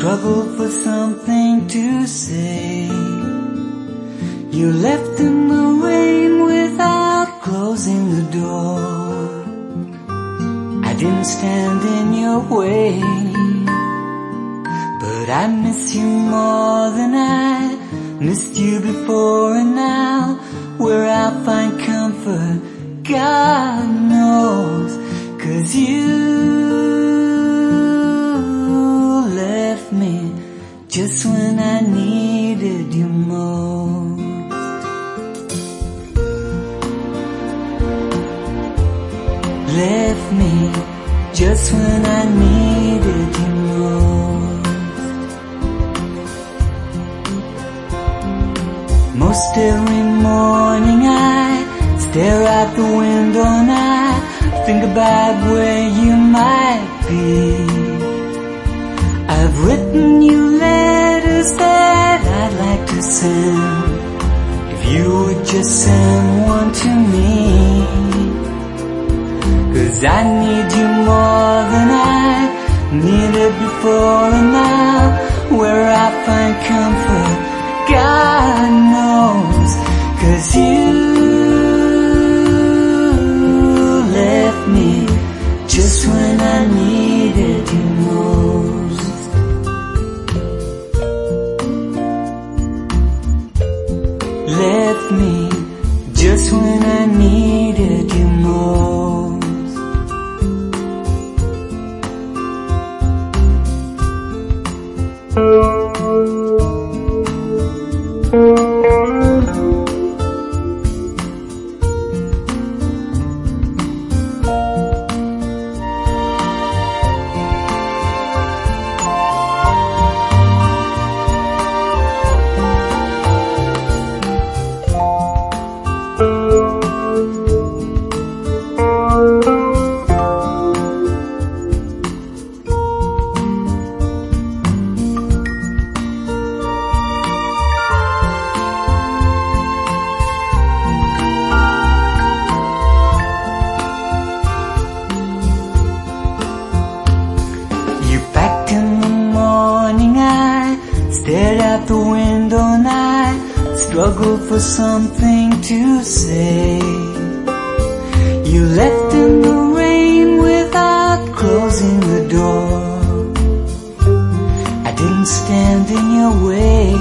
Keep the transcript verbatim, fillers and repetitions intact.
struggled for something to say. You left in the rain without closing the door. I didn't stand in your way, but I miss you more than I missed you before. And now, where I'll find comfort, God knows, 'cause you left me just when I needed you most. Left me just when I needed you most. Most every morning I stare out the window and I think about where you might be. I've written you letters that I'd like to send, if you would just send one to me. 'Cause I need you more than I needed before. And now, where I find comfort, God knows, 'cause you left me just when I needed you most. Left me just when I needed you most. Stared out the window and I struggled for something to say. You left in the rain without closing the door. I didn't stand in your way,